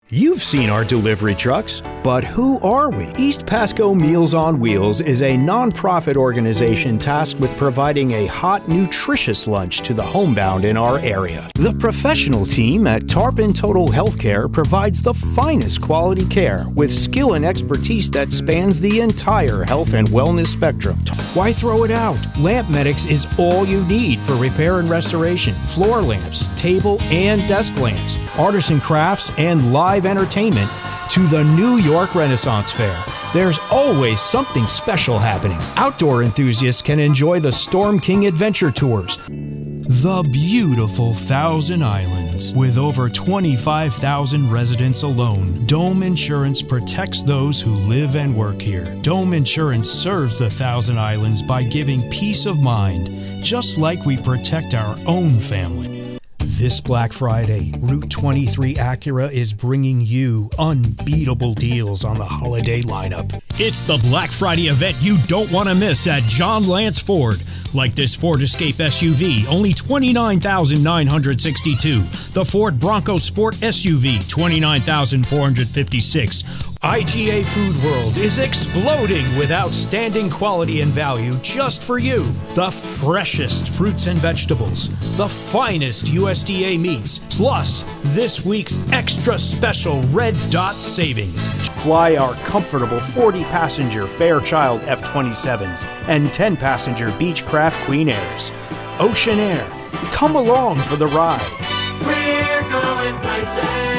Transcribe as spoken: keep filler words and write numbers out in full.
You've seen our delivery trucks, but who are we? East Pasco Meals on Wheels is a nonprofit organization tasked with providing a hot, nutritious lunch to the homebound in our area. The professional team at Tarpon Total Healthcare provides the finest quality care with skill and expertise that spans the entire health and wellness spectrum. Why throw it out? Lamp Medics is all you need for repair and restoration, floor lamps, table and desk lamps, artisan crafts, and live entertainment to the New York Renaissance Fair. There's always something special happening. Outdoor enthusiasts can enjoy the Storm King Adventure Tours. The beautiful Thousand Islands. With over twenty-five thousand residents alone, Dome Insurance protects those who live and work here. Dome Insurance serves the Thousand Islands by giving peace of mind, just like we protect our own family. This Black Friday, Route twenty-three Acura is bringing you unbeatable deals on the holiday lineup. It's the Black Friday event you don't want to miss at John Lance Ford. Like this Ford Escape S U V, only twenty-nine thousand nine hundred sixty-two dollars. The Ford Bronco Sport S U V, twenty-nine thousand four hundred fifty-six dollars. I G A Food World is exploding with outstanding quality and value just for you. The freshest fruits and vegetables, the finest U S D A meats, plus this week's extra special Red Dot savings. Fly our comfortable forty-passenger Fairchild F twenty-sevens and ten-passenger Beechcraft Queen Airs. Ocean Air, come along for the ride. We're going places.